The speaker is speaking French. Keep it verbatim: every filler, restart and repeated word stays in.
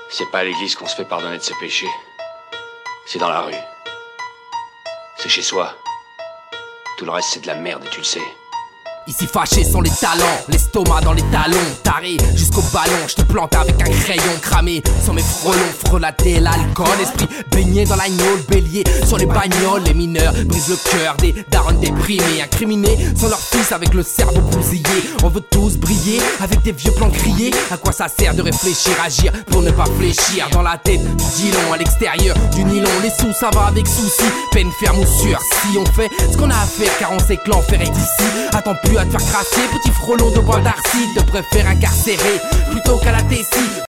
C'est pas à l'église qu'on se fait pardonner de ses péchés. C'est dans la rue. C'est chez soi. Tout le reste, c'est de la merde et tu le sais. Ici fâchés sont les talents, l'estomac dans les talons, taré jusqu'au ballon, je te plante avec un crayon cramé, sans mes frelons, frelaté l'alcool, esprit baigné dans l'agneau, le bélier, sur les bagnoles, les mineurs brisent le cœur des darons déprimés, incriminés, sont leurs fils avec le cerveau bousillé, on veut tous briller, avec des vieux plans grillés, à quoi ça sert de réfléchir, agir, pour ne pas fléchir, dans la tête du dilon, à l'extérieur du nylon, les sous ça va avec souci, peine ferme ou sursis, on fait ce qu'on a à faire car on sait que l'enfer est ici, attends plus à te faire crasser, petit frelon de bois d'arcy, te préfère incarcérer plutôt qu'à la tessie.